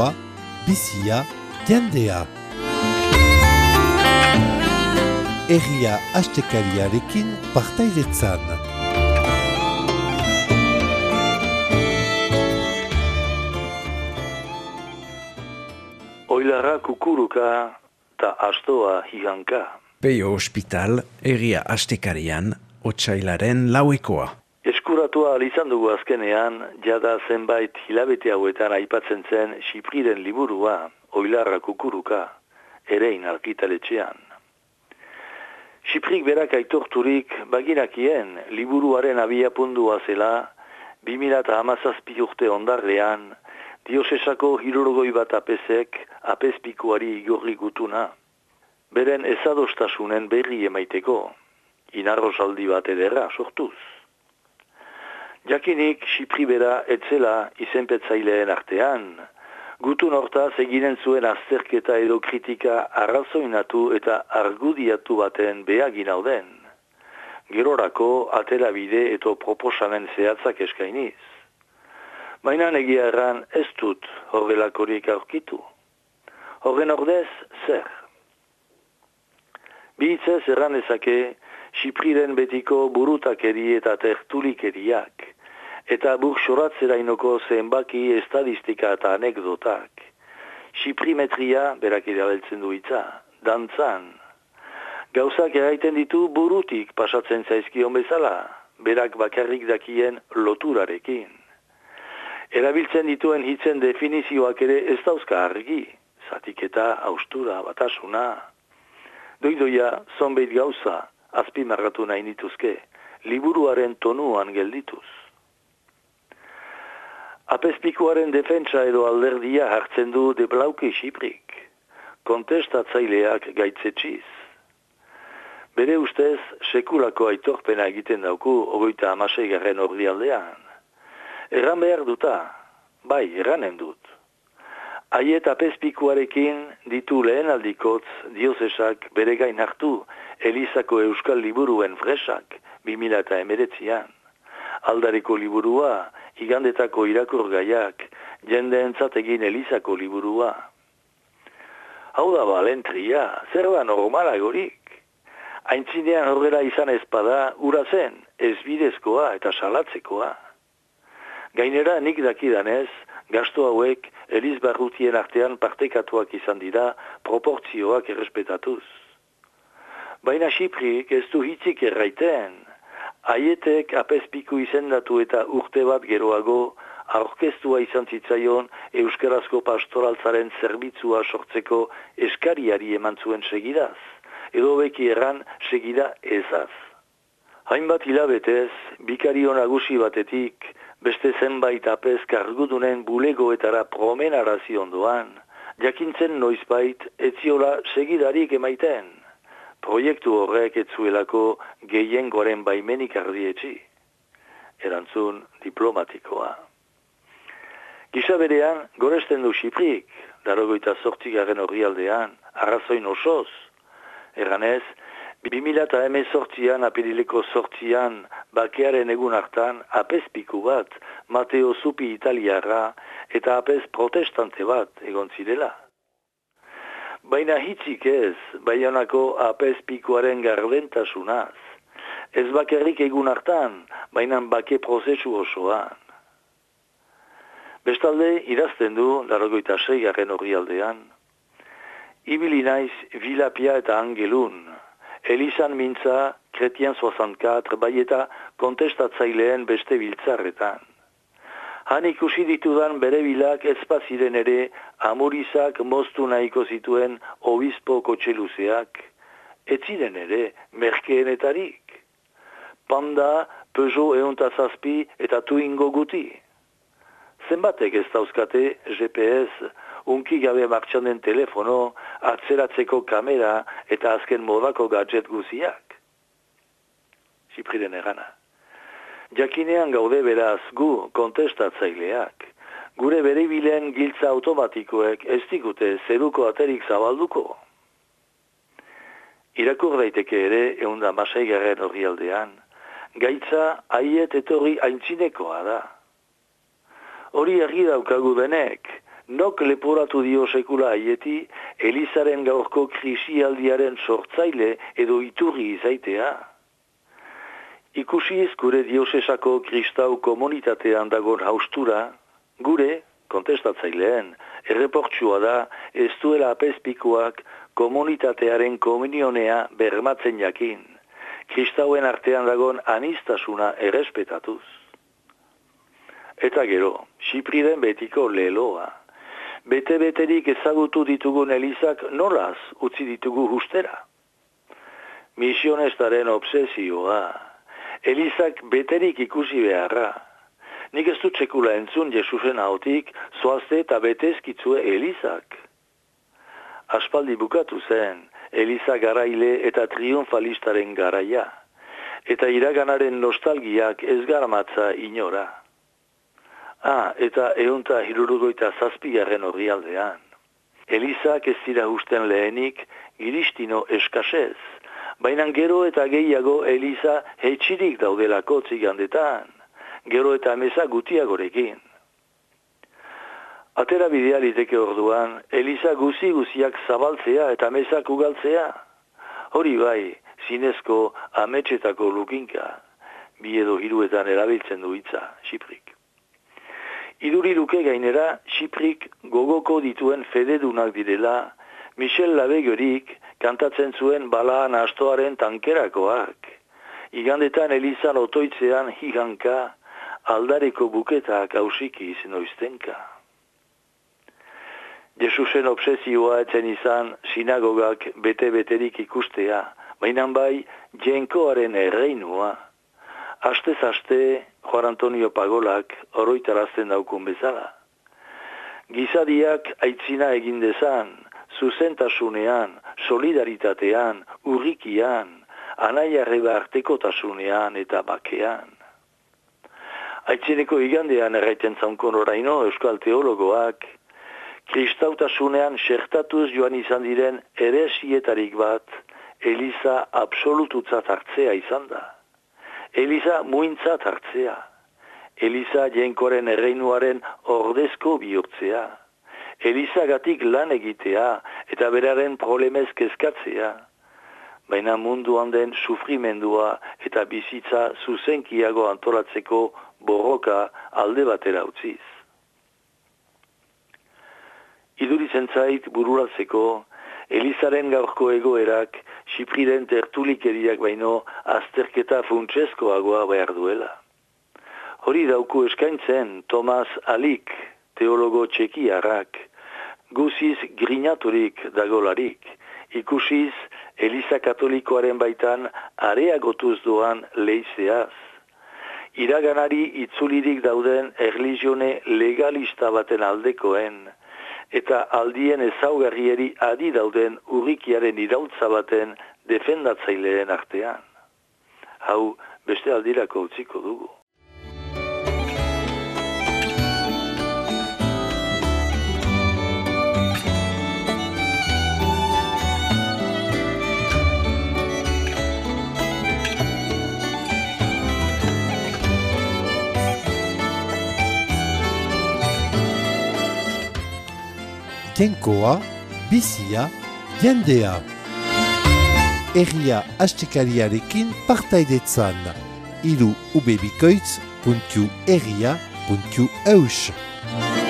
Lekukoa, bizia, jendea. Herria astekariarekin partaidetzan. Oilarra kukuruka eta astoa higanka. Peio Hospital, herria astekarian, otsailaren lauekoa. Eskuratua izan dugu azkenean, jada zenbait hilabete hauetan aipatzen zen Xipriren liburua, Oilarra kukuruka, erein argitaletxean. Xiprik berak aitorturik baginakien liburuaren abiapundua zela 2017 urte ondarrean, Diosesako 61 apezek apezpikuari igorri gutuna. Beren ezadostasunen berri emaiteko, inarrosaldi bat ederra sortuz. Jakinik Xipri bera etzela izenpetzaileen artean, gutun hortaz eginen zuen azterketa edo kritika arrazoinatu eta argudiatu baten behagin hauden. Gerorako aterabide edo proposamen zehatzak eskainiz. Baina egia erran ez dut horrelakorik aurkitu. Horren ordez, zer? Bihitzez erran ezake, Xipriren betiko burutakeri eta tertulikeriak, eta burxoratzerainoko zenbaki estadistika eta anekdotak. Xiprimetria, berak erabiltzen du hitza, dantzan. Gauzak eraiten ditu burutik pasatzen zaizkion bezala, berak bakarrik dakien loturarekin. Erabiltzen dituen hitzen definizioak ere ez dauzka argi, zatiketa, haustura, batasuna. Doidoia, zonbait gauza, azpimarratu nahi nituzke, liburuaren tonuan geldituz. Apezpikuaren defentsa edo alderdia hartzen du de Blauke Xiprik, kontestatzaileak gaitzetxiz. Bere ustez, sekulako aitorpena egiten dauku 36. orrialdean. Erran behar duta, bai, erranen dut. Haiet apezpikuarekin ditu lehen aldikotz Diosesak bere gain hartu Elizako Euskal Liburuen fresak 2019an. Aldareko liburua, igandetako irakurgaiak, jendeentzat egin Elizako liburua. Hau da balentria, zer da normalagorik? Aintzinean horrela izan ezpada, ura zen, ezbidezkoa eta salatzekoa. Gainera nik dakidanez, gasto hauek Eliz barrutien artean partekatuak izan dira proportzioak errespetatuz. Baina Xiprik ez du hitzik erraiten, haietek apezpiku izendatu eta urte bat geroago aurkeztua izan zitzaion euskarazko pastoraltzaren zerbitzua sortzeko eskariari eman zuen segidaz, edo beki erran segida ezaz. Hainbat hilabetez, bikario nagusi batetik, beste zenbait apez kargudunen bulegoetara promenarazi ondoan, jakintzen noizbait etziola segidarik emaiten. Proiektu horrek etzuelako gehiengoaren baimenik ardietxi. Erantzun diplomatikoa. Gisa berean, goresten du Xiprik, 88. orrialdean, arrazoin osoz. Erranez, 2018an apirileko 8an bakearen egun hartan apezpiku bat, Mateo Zupi italiarra eta apez protestante bat egon zirela. Baina hitzik ez, Baionako apezpikuaren gardentasunaz. Ez bakarrik egun hartan, baina bake prozesu osoan. Bestalde, idazten du, 86. orrialdean, ibili naiz Vilapia eta Angelun, Elizan mintza, Kretien 64, bai eta kontestatzaileen beste biltzarretan. Han ikusi ditudan bere bilak ezpaziren ere amurizak moztu nahiko zituen obispo kotxeluzeak, ez ziren ere merkeenetarik. Panda, Peugeot 107 eta Twingo guti. Zenbatek ez dauzkate GPS, unki gabe martxan den telefono, atzeratzeko kamera eta azken modako gadget guziak. Xipriren erana. Jakinean gaude beraz gu kontestatzaileak. Gure bere bilen giltza automatikoek ez digute zeruko aterik zabalduko. Irakur daiteke ere 116. orrialdean, gaitza haiet etorri aintzinekoa da. Hori argi daukagu denek, nok leporatu dio sekula haieti, Elizaren gaurko krisialdiaren sortzaile edo iturri izaitea. Ikusiz gure diosesako kristau komunitatean dagon haustura, gure, kontestatzaileen, erreportxua da ez duela apezpikuak komunitatearen komunionea bermatzen jakin, kristauen artean dagon anistasuna errespetatuz. Eta gero, Xipriden betiko leloa. Bete-beterik ezagutu ditugun elizak nolaz utzi ditugu hustera. Misionestaren obsesioa. Elizak beterik ikusi beharra. Nik ez dut sekula entzun Jesusen ahotik, zoazte eta betezkitzue elizak. Aspaldi bukatu zen, Eliza garaile eta triunfalistaren garaia. Eta iraganaren nostalgiak ez garamatza inora. Eta 167 orrialdean. Elizak ez dira husten lehenik, giristino eskasez. Baina gero eta gehiago Eliza hetxirik daudelako tzigandetan. Gero eta meza gutiagorekin. Atera bidea liteke orduan, Eliza guziak zabaltzea eta mezak ugaltzea. Hori bai, zinezko ametxetako lukinka, bi edo hiruetan erabiltzen du hitza, Xiprik. Iduriruke gainera, Xiprik gogoko dituen fededunak direla, Michel Labegerik kantatzen zuen balaan astoaren tankerakoak. Igandetan Elizan otoitzean higanka, aldareko buketak hausiki noiztenka. Jesusen obsesioa etzen izan sinagogak bete-beterik ikustea, baina bai jenkoaren erreinua. Astez aste, Juan Antonio Pagolak oroitarazten daukun bezala. Gizadiak aitzina egin dezan, zuzentasunean, solidaritatean, urrikian, anaiarreba artekotasunean eta bakean. Aitzineko igandean erraiten zaunkon oraino euskal teologoak, kristautasunean sertatuz joan izan diren eresietarik bat, Eliza absolututzat hartzea izan da. Eliza muintzat hartzea. Eliza jenkoren erreinuaren ordezko bihurtzea. Elizagatik lan egitea eta beraren problemez kezkatzea. Baina munduan den sufrimendua eta bizitza zuzenkiago antolatzeko borroka alde batera utziz. Iduritzen zait bururatzeko, Elizaren gaurko egoerak Xipriden tertulikeriak baino azterketa funtsezkoagoa behar duela. Hori dauku eskaintzen Thomas Alik, teologo txekiarrak, guziz grinaturik dagolarik, ikusiz Eliza katolikoaren baitan areagotuz doan leizeaz. Iraganari itzulirik dauden erlizione legalista baten aldekoen, eta aldien ezaugarrieri adi dauden urrikiaren iraultza baten defendatzaileen artean. Hau beste aldirako utziko dugu. Jenkoa, bizia, jendea. Herria astekariarekin partaidetzan. Ubebikoitz.herria.eus